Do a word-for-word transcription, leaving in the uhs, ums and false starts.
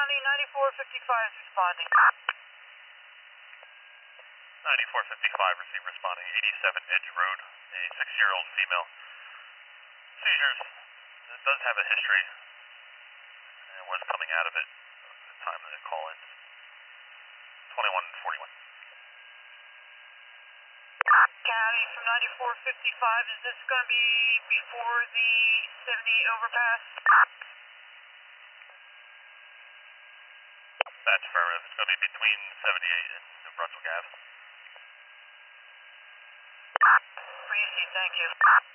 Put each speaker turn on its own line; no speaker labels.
County, ninety-four fifty-five is responding.
ninety-four fifty-five, receive responding, eighty-seven Edge Road, a six-year-old female. Seizures, it does have a history, and was coming out of it at the time of the call in. twenty-one forty-one.
County from ninety-four fifty-five, is this going to be before the seventy-eight overpass?
That's affirmative. It's going to be between seventy-eight and New Brunswick Avenue.
Appreciate, thank you.